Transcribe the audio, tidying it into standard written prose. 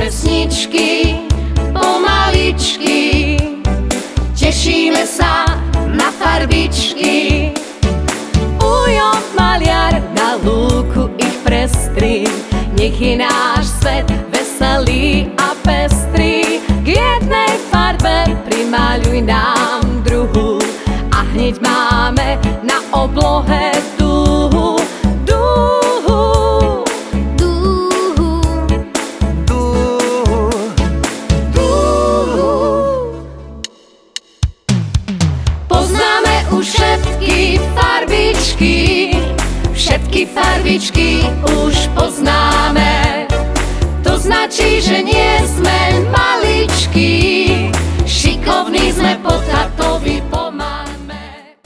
pesničky pomaličky, tešíme sa na farbičky. Ujo, maliar, na lúku ich prestri, nech je náš svet veselý a pestrý. K jednej farbe primaľuj nám druhú a hneď máme na oblohe dúhu. Poznáme už všetky farbičky už poznáme. To značí, že nie sme